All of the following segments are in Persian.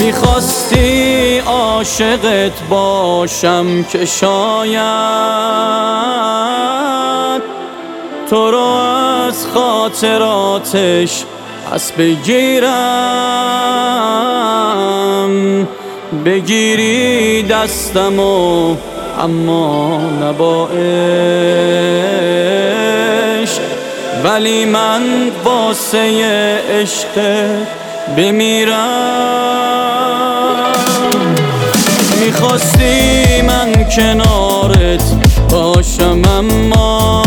میخواستی عاشقت باشم که شاید تو رو از خاطراتش پس بگیرم، بگیری دستمو اما نه با عشق، ولی من واسه عشق بمیرم. میخواستی من کنارت باشم اما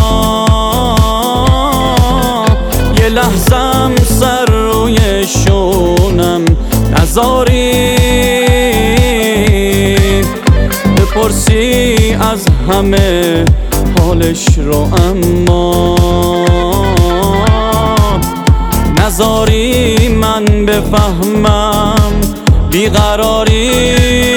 یه لحظم سر روی شونم نذاری، بپرسی از همه حالش رو اما نذاری من بفهمم بیقراری،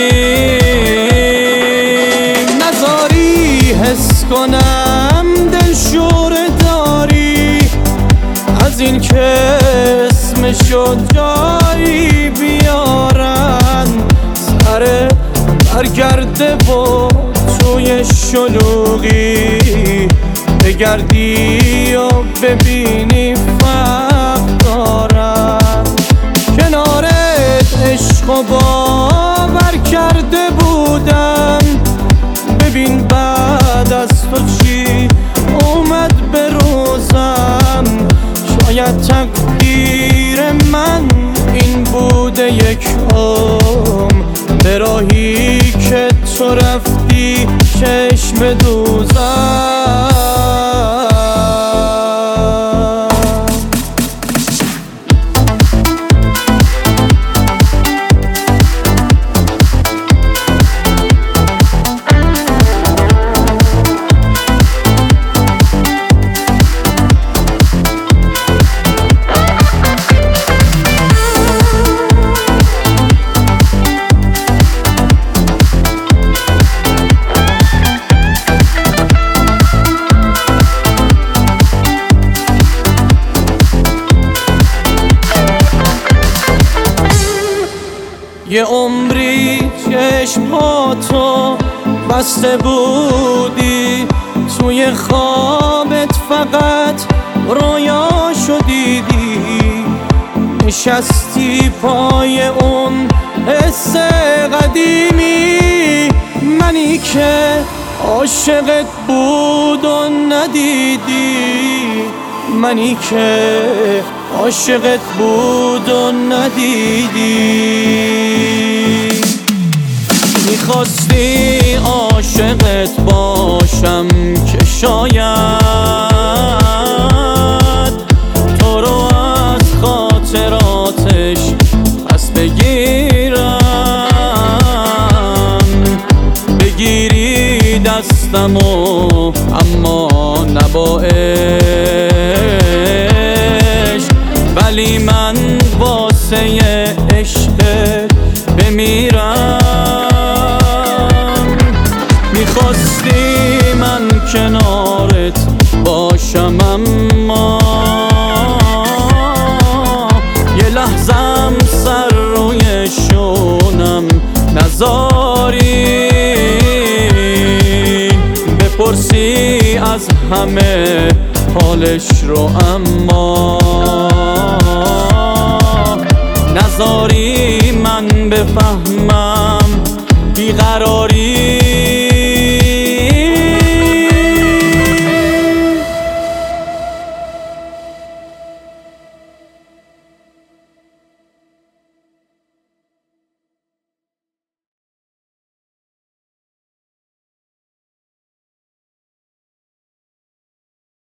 نذاری حس کنم دلشور داری از این که اسمشو جایی بیارن، سر برگرده و توی شلوغی بگردی و ببینی فرق دارم. کنارت عشق و باور کرده بودم، ببین بعد از تو چی اومد به روزم. شاید تقدیر من این بوده یک عمر، به راهی که تو رفتی چشم دوزم. یه عمری چشماتو بسته بودی، توی خوابت فقط رویاشو دیدی، نشستی پای اون حس قدیمی، منی که عاشقت بود و ندیدی، منی که عاشقت بود و ندیدی. میخواستی عاشقت باشم که شاید تو رو از خاطراتش پس بگیرم، بگیری دستمو اما نه با عشق، ولی من واسه عشقت بمیرم. میخواستی من کنارت باشم اما یه لحظم سر روی شونم نذاری، بپرسی از همه حالش رو اما نذاری من بفهمم بیقراری.